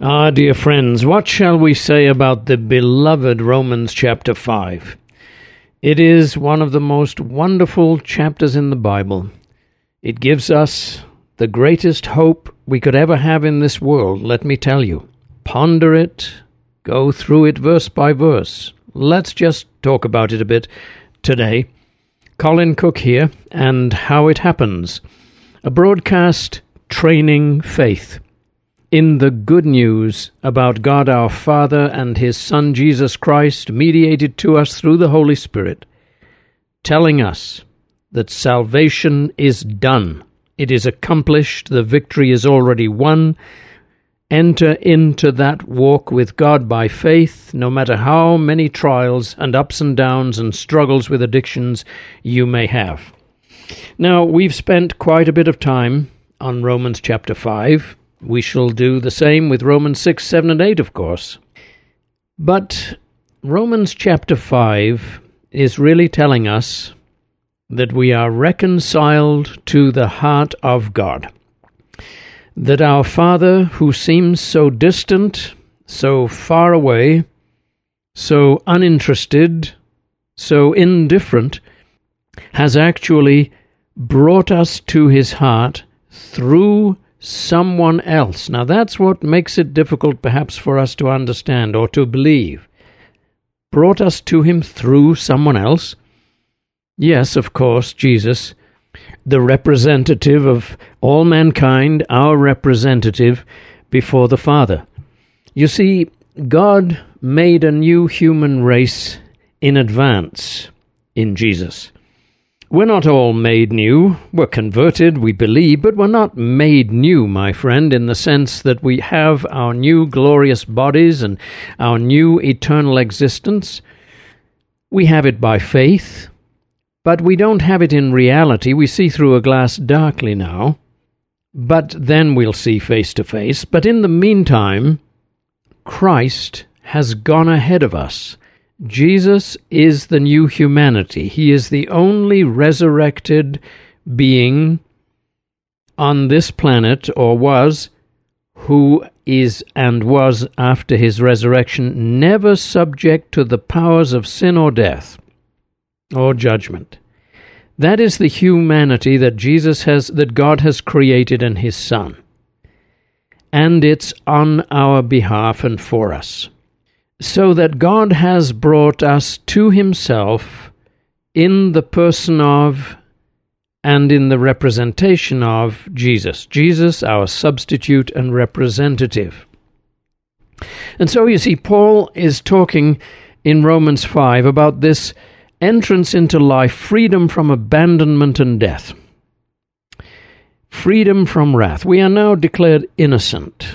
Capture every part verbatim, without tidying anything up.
Ah, dear friends, what shall we say about the beloved Romans chapter five? It is one of the most wonderful chapters in the Bible. It gives us the greatest hope we could ever have in this world, let me tell you. Ponder it, go through it verse by verse. Let's just talk about it a bit today. Colin Cook here, and how it happens. A broadcast training faith in the good news about God our Father and His Son Jesus Christ, mediated to us through the Holy Spirit, telling us that salvation is done. It is accomplished. The victory is already won. Enter into that walk with God by faith, no matter how many trials and ups and downs and struggles with addictions you may have. Now, we've spent quite a bit of time on Romans chapter five. We shall do the same with Romans six, seven, and eight, of course. But Romans chapter five is really telling us that we are reconciled to the heart of God. That our Father, who seems so distant, so far away, so uninterested, so indifferent, has actually brought us to His heart through someone else. Now that's what makes it difficult perhaps for us to understand or to believe. Brought us to Him through someone else? Yes, of course, Jesus, the representative of all mankind, our representative before the Father. You see, God made a new human race in advance in Jesus. We're not all made new. We're converted, we believe, but we're not made new, my friend, in the sense that we have our new glorious bodies and our new eternal existence. We have it by faith, but we don't have it in reality. We see through a glass darkly now, but then we'll see face to face. But in the meantime, Christ has gone ahead of us. Jesus is the new humanity. He is the only resurrected being on this planet, or was, who is and was after his resurrection, never subject to the powers of sin or death or judgment. That is the humanity that Jesus has, that God has created in His Son. And it's on our behalf and for us. So that God has brought us to Himself in the person of and in the representation of Jesus. Jesus, our substitute and representative. And so you see, Paul is talking in Romans five about this entrance into life, freedom from abandonment and death. Freedom from wrath. We are now declared innocent.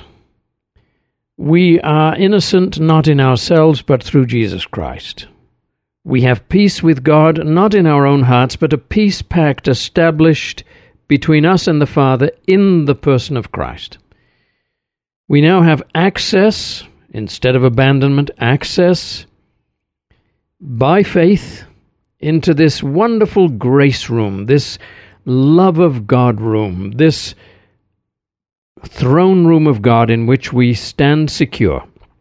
We are innocent not in ourselves, but through Jesus Christ. We have peace with God, not in our own hearts, but a peace pact established between us and the Father in the person of Christ. We now have access, instead of abandonment, access by faith into this wonderful grace room, this love of God room, this throne room of God in which we stand secure.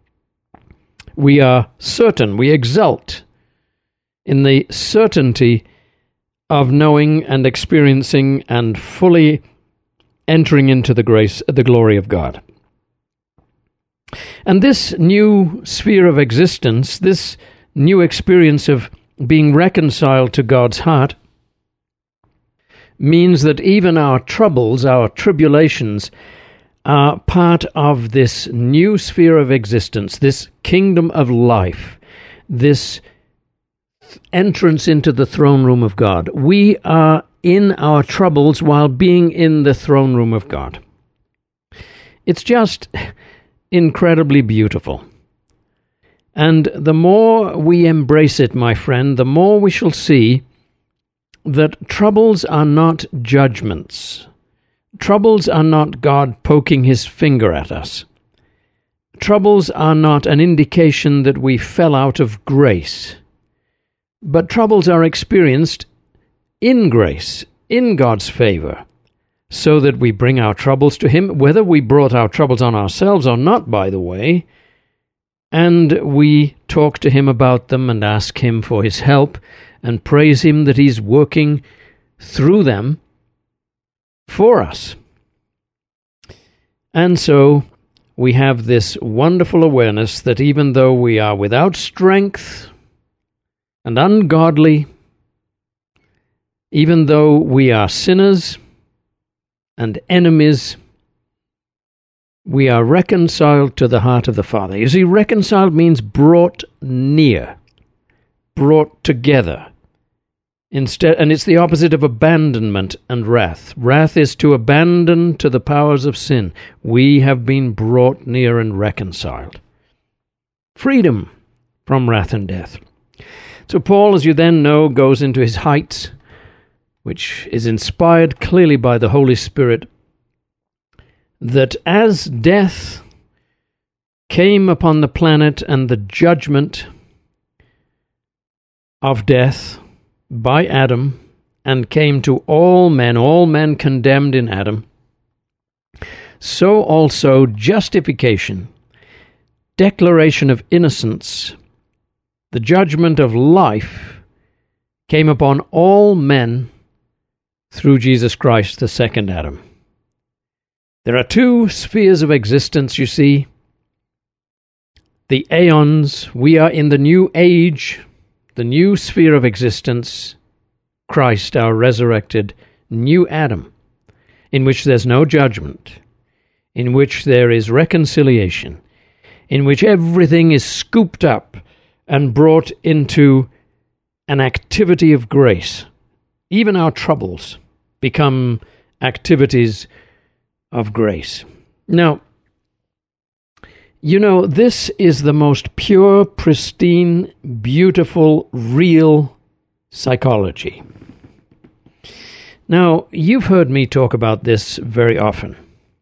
We are certain, we exult in the certainty of knowing and experiencing and fully entering into the grace, the glory of God. And this new sphere of existence, this new experience of being reconciled to God's heart, means that even our troubles, our tribulations, are part of this new sphere of existence, this kingdom of life, this entrance into the throne room of God. We are in our troubles while being in the throne room of God. It's just incredibly beautiful. And the more we embrace it, my friend, the more we shall see that troubles are not judgments. Troubles are not God poking His finger at us. Troubles are not an indication that we fell out of grace. But troubles are experienced in grace, in God's favor, so that we bring our troubles to him, whether we brought our troubles on ourselves or not, by the way, and we talk to him about them and ask him for his help and praise him that he's working through them for us. And so we have this wonderful awareness that even though we are without strength and ungodly, even though we are sinners and enemies, we are reconciled to the heart of the Father. You see, reconciled means brought near, brought together. Instead, and it's the opposite of abandonment and wrath. Wrath is to abandon to the powers of sin. We have been brought near and reconciled. Freedom from wrath and death. So Paul, as you then know, goes into his heights, which is inspired clearly by the Holy Spirit, that as death came upon the planet and the judgment of death by Adam, and came to all men, all men condemned in Adam, so also justification, declaration of innocence, the judgment of life came upon all men through Jesus Christ, the second Adam. There are two spheres of existence, you see. The aeons, we are in the new age, the new sphere of existence, Christ, our resurrected new Adam, in which there's no judgment, in which there is reconciliation, in which everything is scooped up and brought into an activity of grace. Even our troubles become activities of grace. Now, you know, this is the most pure, pristine, beautiful, real psychology. Now, you've heard me talk about this very often.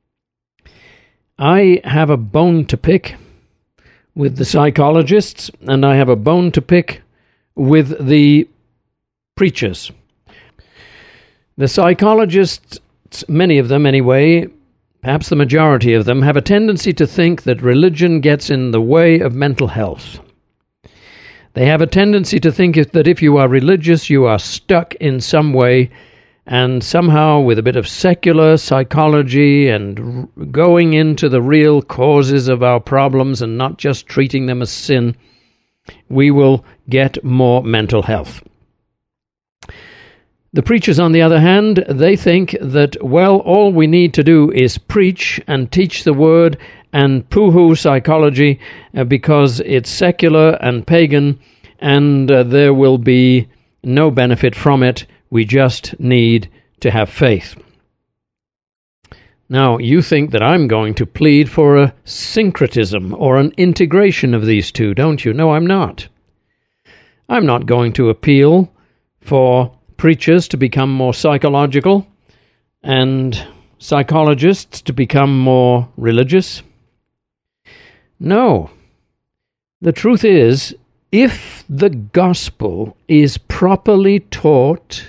I have a bone to pick with the psychologists, and I have a bone to pick with the preachers. The psychologists, many of them anyway, perhaps the majority of them, have a tendency to think that religion gets in the way of mental health. They have a tendency to think that if you are religious, you are stuck in some way, and somehow with a bit of secular psychology and going into the real causes of our problems and not just treating them as sin, we will get more mental health. The preachers, on the other hand, they think that, well, all we need to do is preach and teach the word and poo-hoo psychology uh, because it's secular and pagan, and uh, there will be no benefit from it. We just need to have faith. Now, you think that I'm going to plead for a syncretism or an integration of these two, don't you? No, I'm not. I'm not going to appeal for preachers to become more psychological and psychologists to become more religious. No. The truth is, if the gospel is properly taught,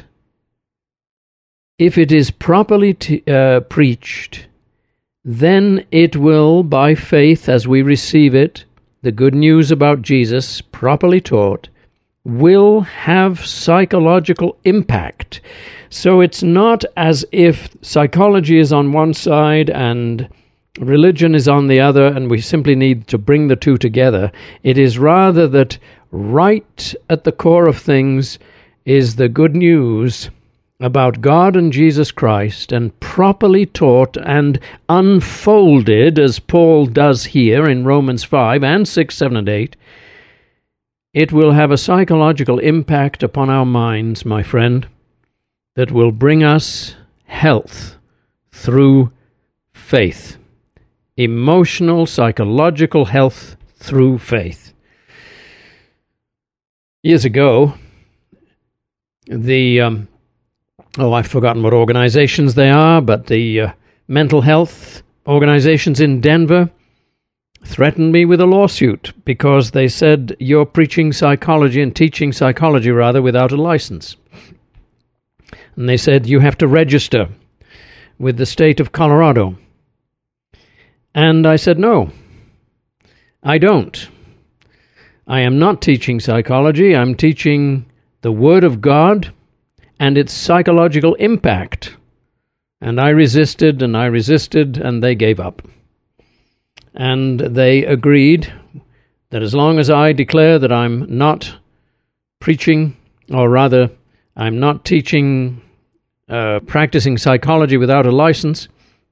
if it is properly t- uh, preached, then it will, by faith as we receive it, the good news about Jesus, properly taught, will have psychological impact. So it's not as if psychology is on one side and religion is on the other, and we simply need to bring the two together. It is rather that right at the core of things is the good news about God and Jesus Christ, and properly taught and unfolded, as Paul does here in Romans five and six, seven, and eight, it will have a psychological impact upon our minds, my friend, that will bring us health through faith. Emotional, psychological health through faith. Years ago, the, um, oh, I've forgotten what organizations they are, but the uh, mental health organizations in Denver threatened me with a lawsuit because they said you're preaching psychology and teaching psychology, rather, without a license. And they said you have to register with the state of Colorado. And I said, no, I don't. I am not teaching psychology. I'm teaching the Word of God and its psychological impact. And I resisted and I resisted, and they gave up. And they agreed that as long as I declare that I'm not preaching, or rather, I'm not teaching, uh, practicing psychology without a license,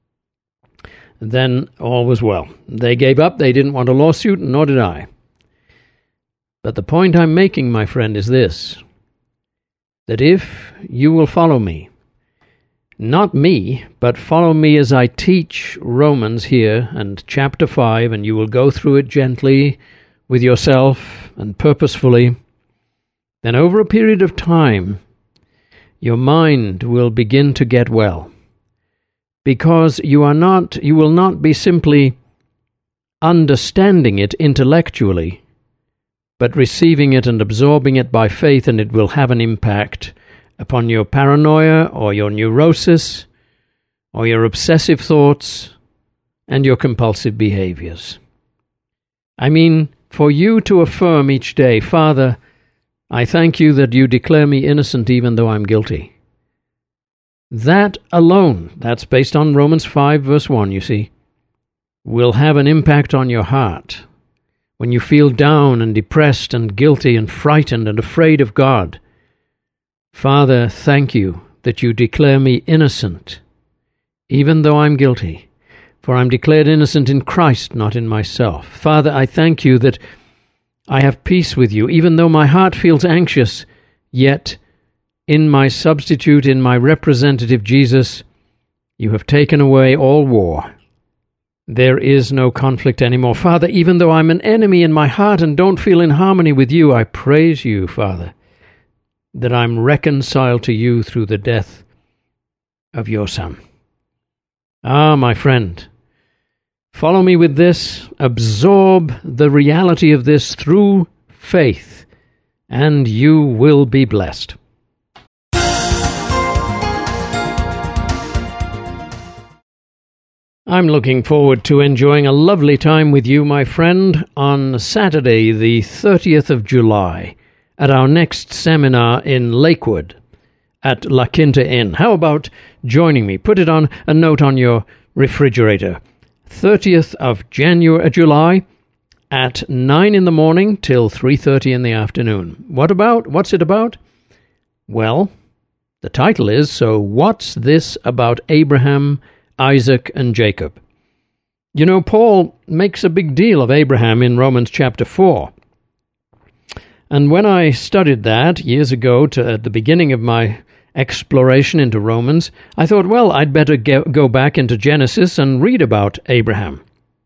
then all was well. They gave up. They didn't want a lawsuit, nor did I. But the point I'm making, my friend, is this, that if you will follow me, not me, but follow me as I teach Romans here and chapter five, and you will go through it gently with yourself and purposefully, then over a period of time, your mind will begin to get well. Because you are not, you will not be simply understanding it intellectually, but receiving it and absorbing it by faith, and it will have an impact upon your paranoia or your neurosis or your obsessive thoughts and your compulsive behaviors. I mean, for you to affirm each day, Father, I thank you that you declare me innocent even though I'm guilty. That alone, that's based on Romans five verse one, you see, will have an impact on your heart. When you feel down and depressed and guilty and frightened and afraid of God, Father, thank you that you declare me innocent, even though I'm guilty, for I'm declared innocent in Christ, not in myself. Father, I thank you that I have peace with you, even though my heart feels anxious, yet in my substitute, in my representative Jesus, you have taken away all war. There is no conflict anymore. Father, even though I'm an enemy in my heart and don't feel in harmony with you, I praise you, Father, that I'm reconciled to you through the death of your Son. Ah, my friend, follow me with this, absorb the reality of this through faith, and you will be blessed. I'm looking forward to enjoying a lovely time with you, my friend, on Saturday, the thirtieth of July, at our next seminar in Lakewood at La Quinta Inn. How about joining me? Put it on a note on your refrigerator. thirtieth of January, July, at nine in the morning till three thirty in the afternoon. What about? What's it about? Well, the title is, So What's This About Abraham, Isaac, and Jacob? You know, Paul makes a big deal of Abraham in Romans chapter four. And when I studied that years ago, to, at the beginning of my exploration into Romans, I thought, well, I'd better get, go back into Genesis and read about Abraham.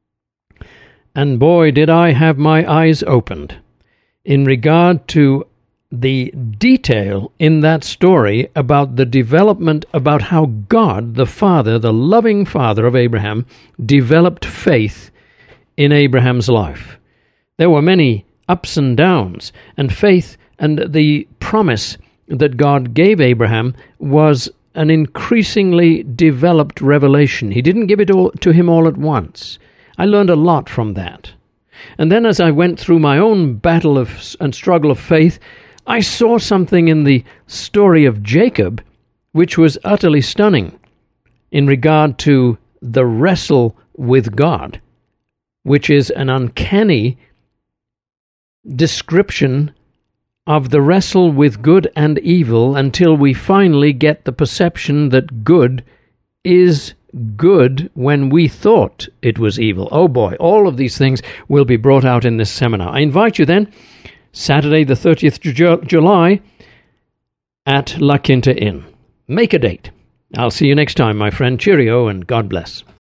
And boy, did I have my eyes opened in regard to the detail in that story about the development, about how God, the Father, the loving Father of Abraham, developed faith in Abraham's life. There were many ups and downs, and faith and the promise that God gave Abraham was an increasingly developed revelation. He didn't give it all to him all at once. I learned a lot from that. And then as I went through my own battle of and struggle of faith, I saw something in the story of Jacob which was utterly stunning in regard to the wrestle with God, which is an uncanny description of the wrestle with good and evil until we finally get the perception that good is good when we thought it was evil. Oh boy, all of these things will be brought out in this seminar. I invite you then, Saturday the thirtieth of July at La Quinta Inn. Make a date. I'll see you next time, my friend. Cheerio and God bless.